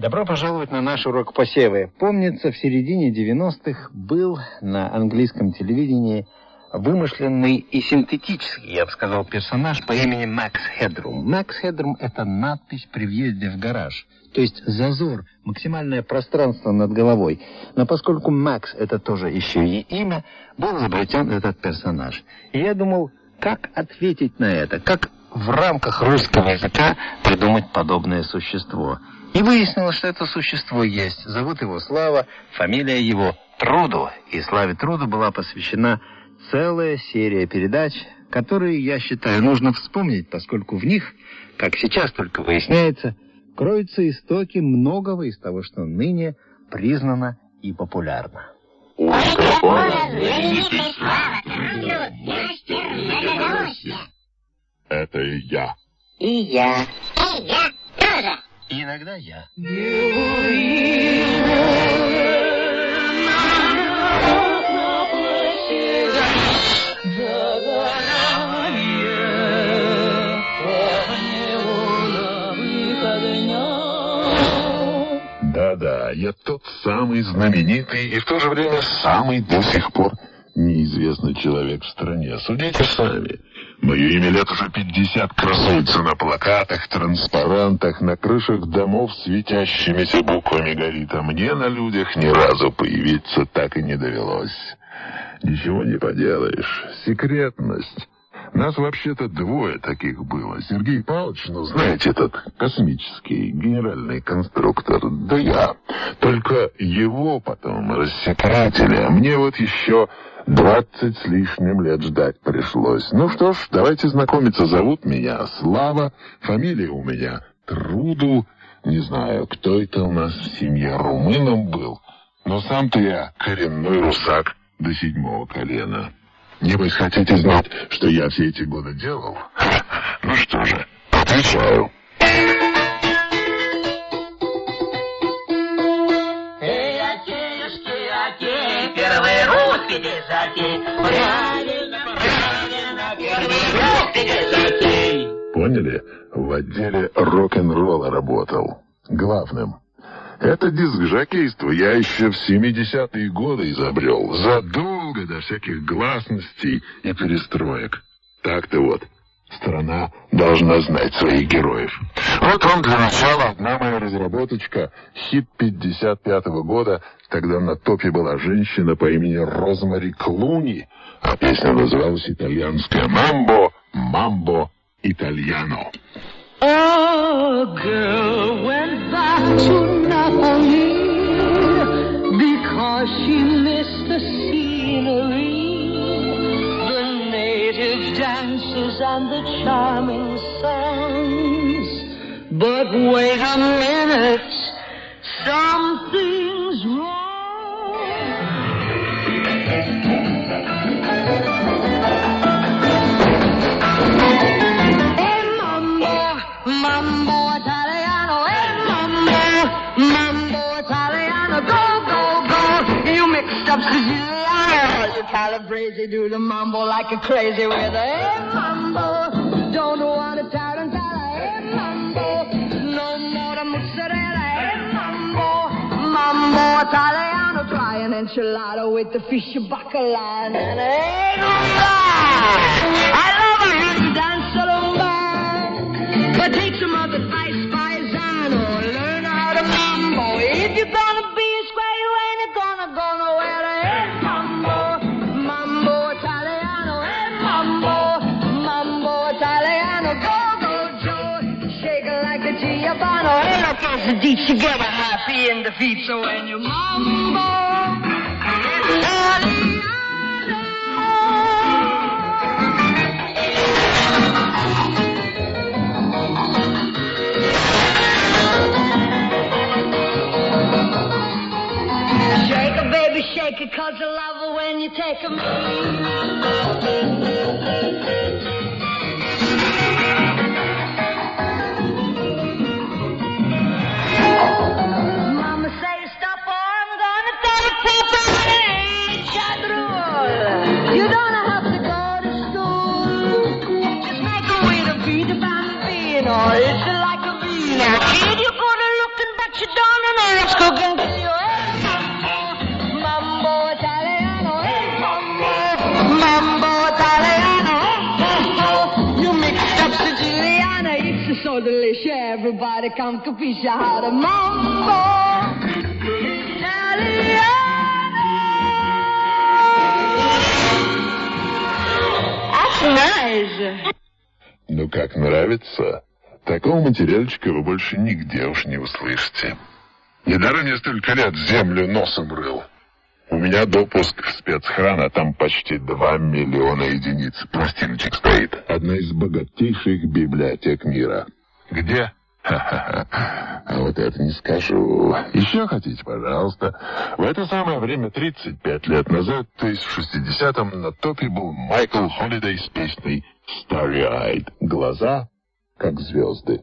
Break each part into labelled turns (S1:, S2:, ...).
S1: Добро пожаловать на наш урок посевы. Помнится, в середине 90-х был на английском телевидении вымышленный и синтетический, я бы сказал, персонаж по имени Макс Хедрум. Макс Хедрум — это надпись при въезде в гараж, то есть зазор, максимальное пространство над головой. Но поскольку Макс — это тоже еще и имя, был изобретен этот персонаж. И я думал, как ответить на это, как в рамках русского языка придумать подобное существо. И выяснилось, что это существо есть. Зовут его Слава, фамилия его Труду. И Славе Труду была посвящена целая серия передач, которые, я считаю, нужно вспомнить, поскольку в них, как сейчас только выясняется, кроются истоки многого из того, что ныне признано и популярно.
S2: Это и я.
S3: И я. И я тоже.
S1: И иногда я.
S2: Да-да, я тот самый знаменитый и в то же время самый до сих пор неизвестный человек в стране. Судите сами. Мое имя лет уже 50 красуется на плакатах, транспарантах, на крышах домов светящимися буквами горит, а мне на людях ни разу появиться так и не довелось. Ничего не поделаешь. Секретность. Нас вообще-то двое таких было. Сергей Павлович, ну, знаете, этот космический генеральный конструктор, да я. Только его потом рассекретили, а мне вот еще 20 с лишним лет ждать пришлось. Ну что ж, давайте знакомиться. Зовут меня Слава, фамилия у меня Труду. Не знаю, кто это у нас в семье, румыном был. Но сам-то я коренной русак до 7-го колена. Небось, хотите знать, что я все эти годы делал? Ну что же, отвечаю.
S3: Первые русские десятки.
S2: Поняли? В отделе рок-н-ролла работал. Главным. Это диск-жокейство я еще в 70-е годы изобрел. Задолго до всяких гласностей и перестроек. Так-то вот. Страна должна знать своих героев. Вот вам для начала одна моя разработочка. Хит 55-го года. Тогда на топе была женщина по имени Розмари Клуни. А песня называлась «Итальянская мамбо». «Мамбо Итальяно».
S4: A girl went back to Napoli because she missed the scenery, the native dances and the charming songs. But wait a minute, something's wrong. Mambo Italiano, Mambo Italiano, go, go, go. You mixed up Siciliano, you calabrese, do the mambo like a crazy with a mambo. Don't want a tarantella, mambo. No more the mozzarella, mambo. Mambo Italiano, try an enchilada with the fish bacala and I love a hand dance lumba. But take some of the ice paisano, learn how to mambo. If you're gonna be a square, you ain't gonna go nowhere. Hey, mambo, mambo Italiano, hey, mambo, mambo Italiano, go, go, Joe, shake it like a Giovanni. Hey, look, it's the deep together, happy in the feet, so when you mambo, Italiano. Shake it, 'cause I love it when you take a Mama say stop or I'm gonna throw a paper on you don't have to go to school. Just make a way to be the bambino. It's like a vino. Kid, you're gonna looking, but you don't Everybody come capisce how to mambo. That's nice.
S2: Ну как, нравится? Такого материальчика вы больше нигде уж не услышите. Недаром я столько лет землю носом рыл. У меня допуск в спецхран, а там почти 2 миллиона единиц пластиночек стоит. Одна из богатейших библиотек мира. Где? Ха-ха-ха. А вот это не скажу. Еще хотите, пожалуйста. В это самое время, 35 лет назад, то есть в 60-м, на топе был Майкл Холидей с песней «Starry-eyed». Глаза, как звезды.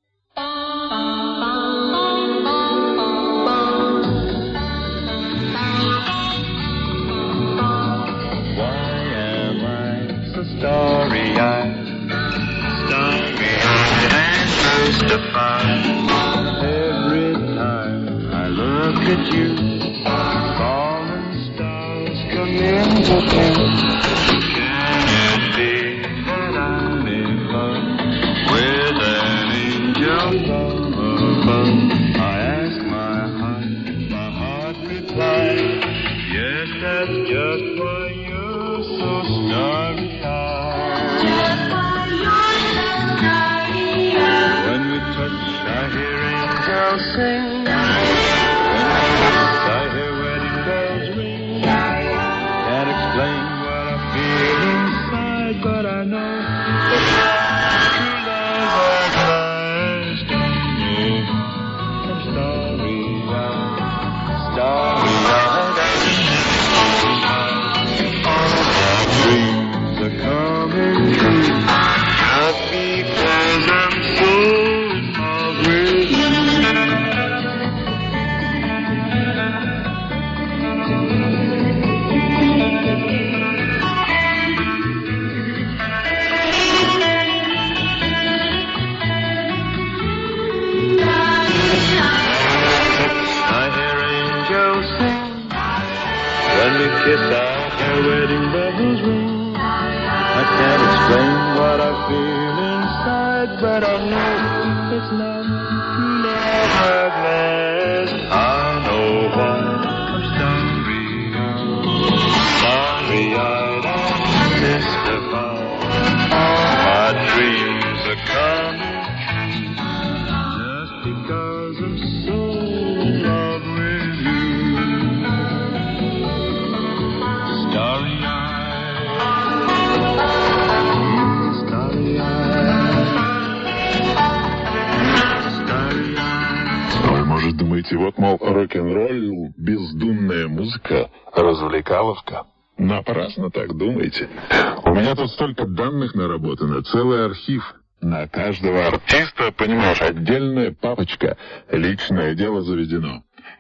S5: Starry-eyed, starry-eyed and mystified. Every time I look at you, falling stars come into view. Can it be that I'm in love with an angel above? I ask my heart replies, yes, that's just why you're so starry-eyed. I hear angels sing. I hear wedding bells ring. Can't explain what I feel inside, but I know that true love at last. I'm starry-eyed, starry-eyed. My dreams are coming true, not because I'm so. Kiss out their wedding bells ring. I can't explain what I feel inside, but I know it's not true love at last. I know why I'm starry-eyed and mystified. My dreams are coming true just because I'm so in love with you.
S2: Вы, может, думаете, вот, мол, рок-н-ролл, бездумная музыка, развлекаловка? Напрасно так думаете. У меня тут столько данных наработано, целый архив. На каждого артиста, понимаешь, отдельная папочка, личное дело заведено.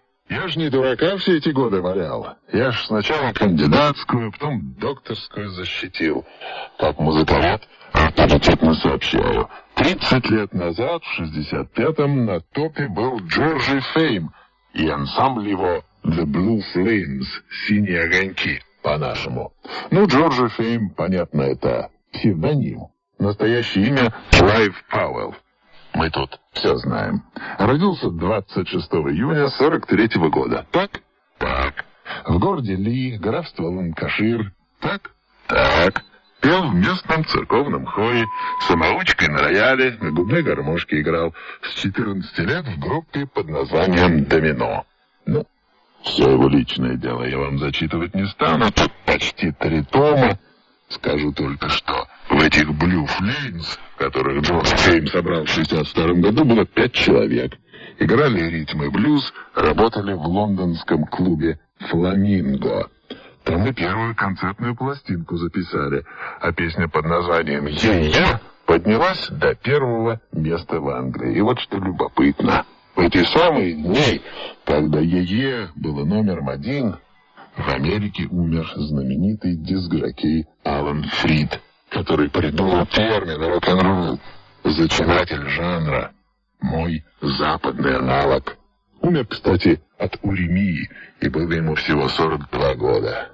S2: Я ж не дурака все эти годы валял. Я ж сначала кандидатскую, потом докторскую защитил. Как музыковед авторитетно сообщаю. 30 лет назад, в 65-м, на топе был Джорджи Фейм и ансамбль его The Blue Flames, синие огоньки, по-нашему. Ну, Джорджи Фейм, понятно, это псевдоним. Настоящее имя Клайв Пауэлл. Мы тут все знаем. Родился 26 июня 43-го года. Так? Так. В городе Ли, графство Ланкашир. Так? Так. Пел в местном церковном хоре, самоучкой на рояле, на губной гармошке играл. С 14 лет в группе под названием «Домино». Ну, все его личное дело я вам зачитывать не стану. Тут почти 3 тома. Скажу только что в этих Blue Flames, которых Джордж Фейм собрал в 62 году, было 5 человек. Играли ритм и блюз, работали в лондонском клубе «Фламинго». Там и первую концертную пластинку записали, а песня под названием «Е-е» поднялась до 1-го места в Англии. И вот что любопытно. В эти самые дни, когда «Е-е» было номером 1, в Америке умер знаменитый диск-жокей Алан Фрид, который придумал термин рок-н-ролл, зачинатель жанра, мой западный аналог. Умер, кстати, от уремии, и было ему всего 42 года.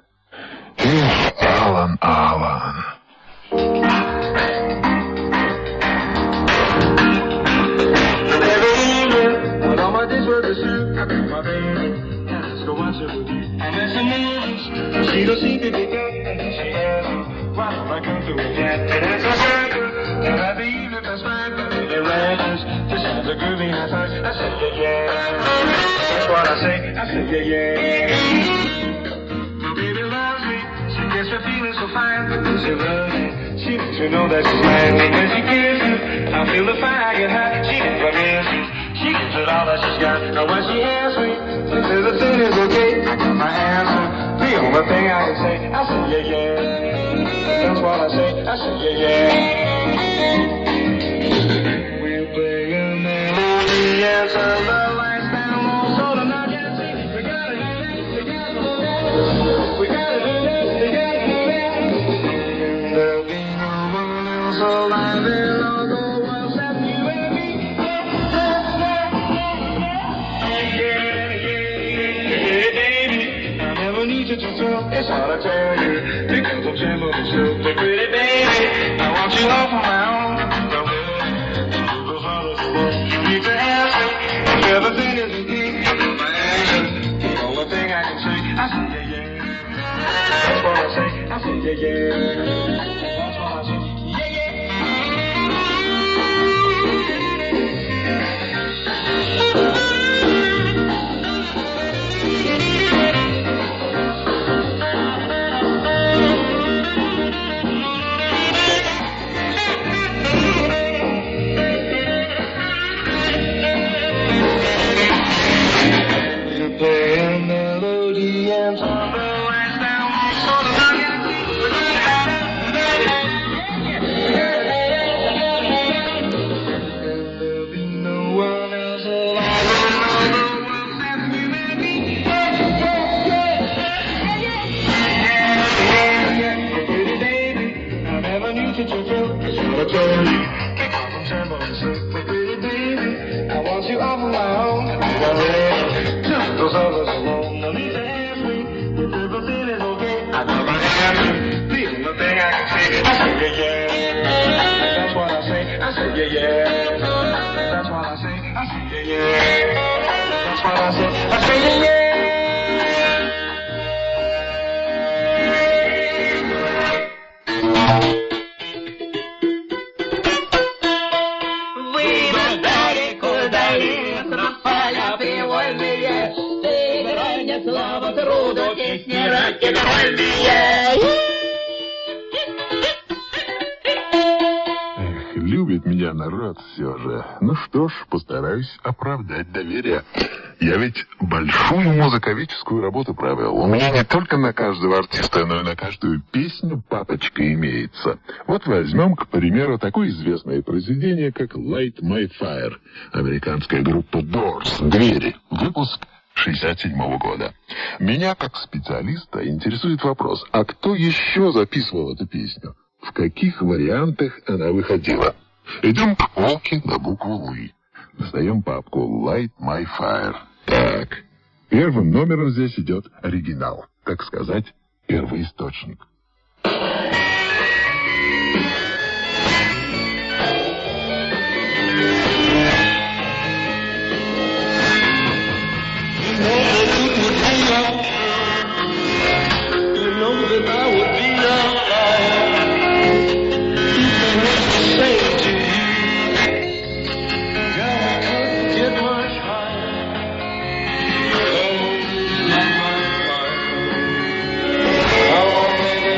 S2: Эх, Алан, Алан.
S5: come through again. And it's a circle, and at the evening perspective, it ranges. Just sounds a groovy and I say, yeah. That's what I say yeah. My baby loves me, she gets me feeling so fine. She loves me, she makes me know that she's mine. When she kisses, I feel the fire get hot. She never misses, she gives it all that she's got. And when she asks me, she says the thing is okay. I got my answer, the only thing I can say yeah. That's what I say yeah. We're playing melody and turn the lights down low so the night can see. We gotta do that. We gotta do that. There'll be no one else alive in all the world except you and me. Yeah, baby. I never need you to tell. It's hard to tell you because I'm trembling so pretty, baby. I want you all for my own. Need to answer. Everything is okay. My answer. The only thing I can say, I say yeah. That's what I say yeah. That's what I say
S2: Любит меня народ все же. Ну что ж, постараюсь оправдать доверие. Я ведь большую музыковедческую работу провел. У меня не только на каждого артиста, но и на каждую песню папочка имеется. Вот возьмем, к примеру, такое известное произведение, как «Light My Fire». Американская группа Doors. «Двери». Выпуск 1967 года. Меня, как специалиста, интересует вопрос, а кто еще записывал эту песню? В каких вариантах она выходила? Идем к полке на букву «Л». Достаем папку «Light My Fire». Так, первым номером здесь идет оригинал, так сказать, первоисточник.
S5: I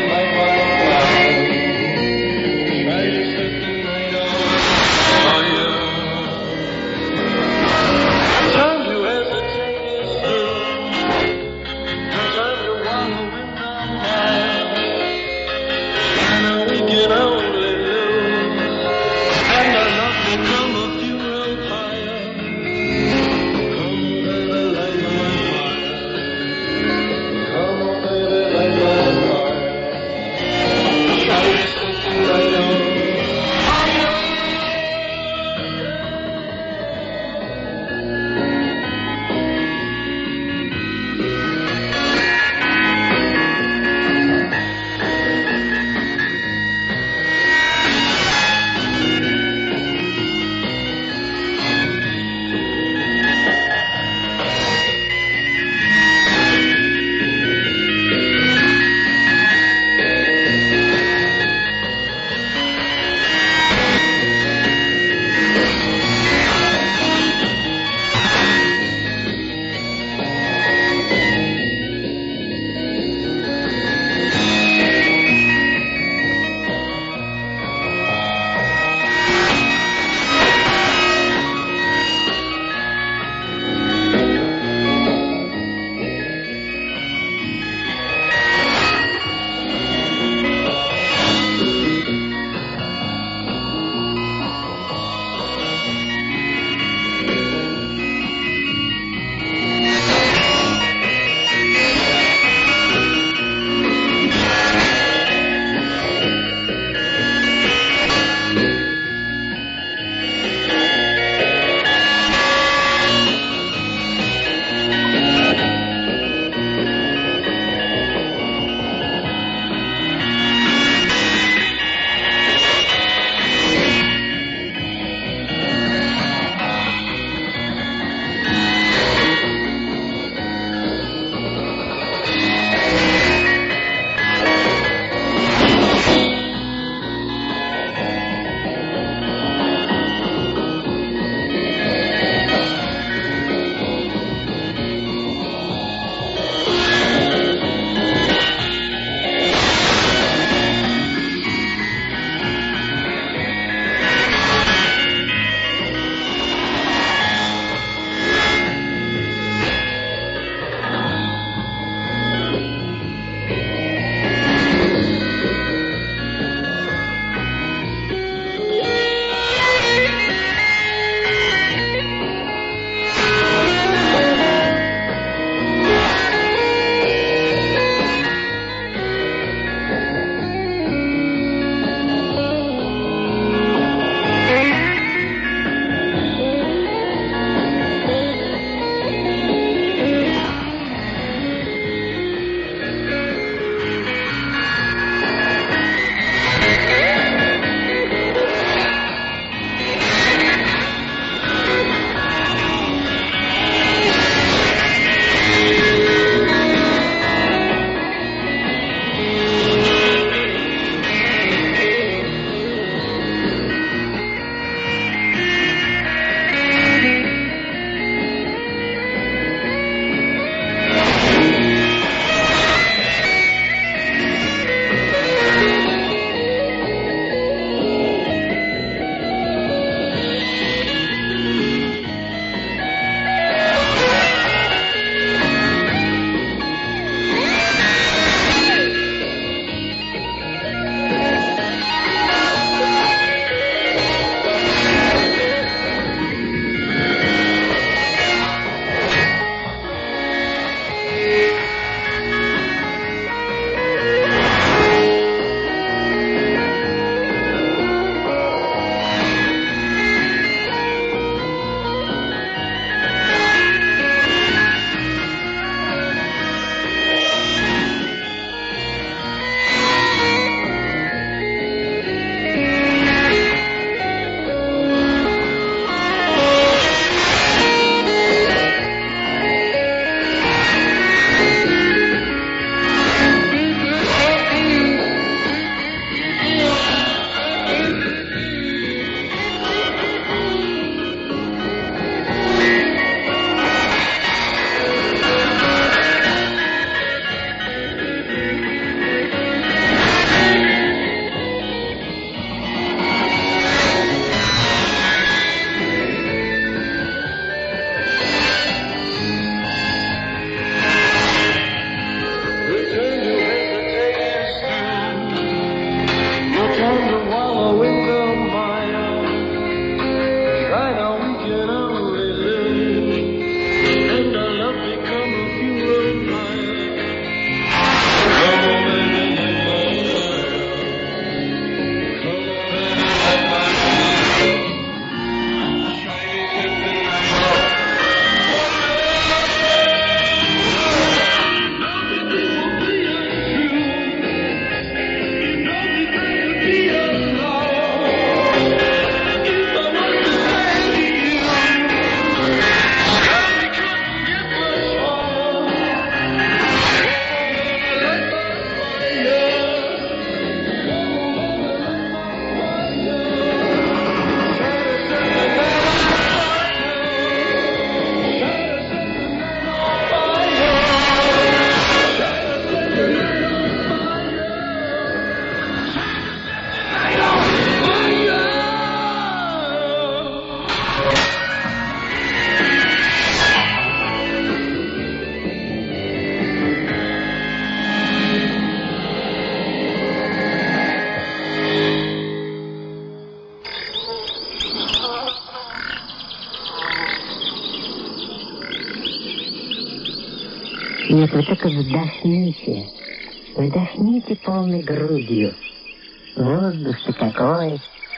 S6: Нет, вы только вдохните. Вдохните полной грудью. Воздух-то какой.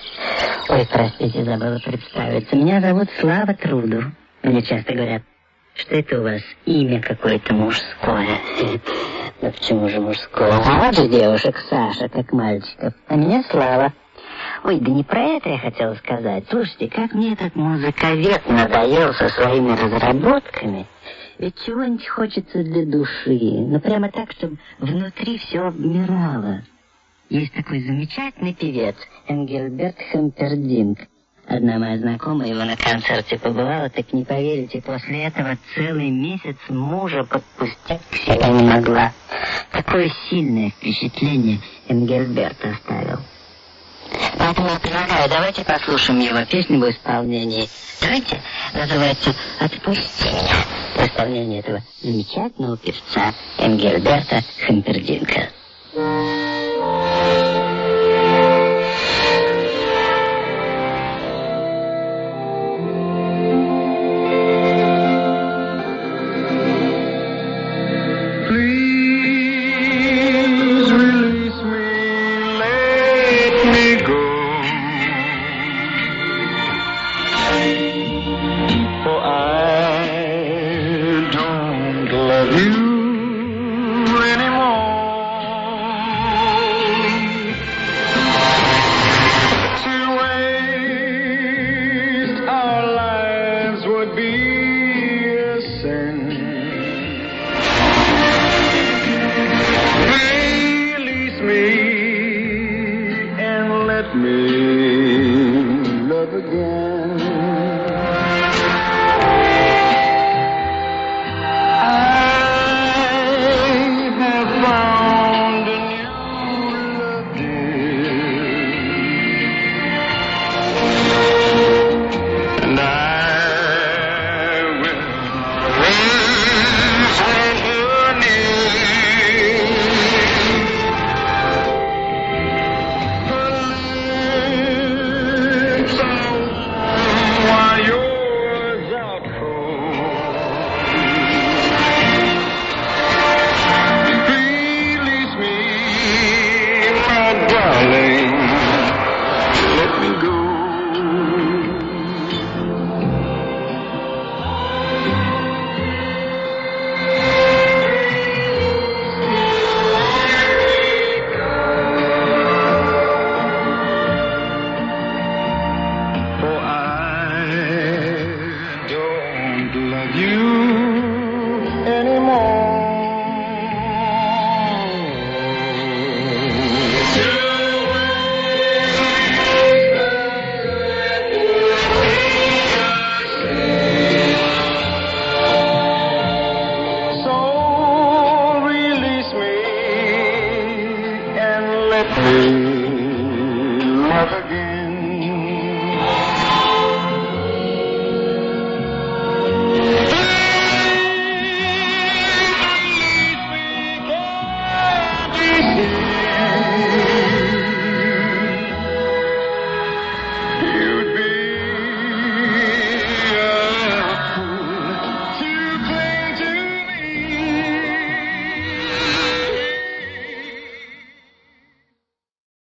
S6: Ой, простите, забыла представиться. Меня зовут Слава Трудов. Мне часто говорят, что это у вас имя какое-то мужское. Ну почему же мужское? Вот же девушек Саша, как мальчиков. А меня Слава. Ой, да не про это я хотела сказать. Слушайте, как мне этот музыковед надоел со своими разработками. Ведь чего-нибудь хочется для души. Ну прямо так, чтобы внутри все обмирало. Есть такой замечательный певец Энгельберт Хэмпердинк. Одна моя знакомая его на концерте побывала, так не поверите, после этого целый месяц мужа подпустить к себе не могла. Такое сильное впечатление Энгельберт оставил. Поэтому я предлагаю, давайте послушаем его песню в исполнении. Давайте, называется «Отпусти меня», в исполнении этого замечательного певца Энгельберта Хэмпердинка.
S5: Let me love again.